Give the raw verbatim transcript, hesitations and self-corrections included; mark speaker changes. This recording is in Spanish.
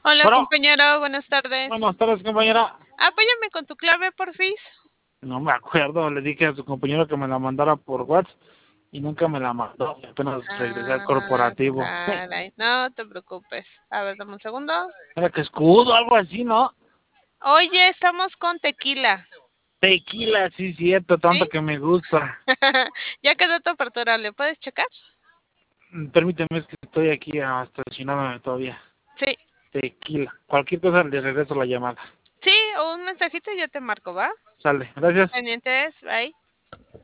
Speaker 1: Hola,
Speaker 2: Bueno,
Speaker 1: compañero, buenas tardes.
Speaker 2: buenas tardes, compañera.
Speaker 1: Apóyame con tu clave, porfis.
Speaker 2: No me acuerdo, le dije a su compañero que me la mandara por WhatsApp y nunca me la mandó. Apenas regresé al
Speaker 1: Ah,
Speaker 2: corporativo.
Speaker 1: caray, no te preocupes. A ver, dame un segundo.
Speaker 2: Era que escudo, algo así, ¿no?
Speaker 1: Oye, estamos con tequila,
Speaker 2: Tequila, sí, cierto, tanto
Speaker 1: ¿sí?
Speaker 2: que me gusta.
Speaker 1: Ya quedó tu apertura, ¿le puedes checar?
Speaker 2: Mm, Permíteme, es que estoy aquí hasta estacionándome todavía.
Speaker 1: Sí,
Speaker 2: Tequila. Cualquier cosa le regreso la llamada.
Speaker 1: sí, o un mensajito y yo te marco, ¿va?
Speaker 2: Sale, gracias.
Speaker 1: Pendientes, bye.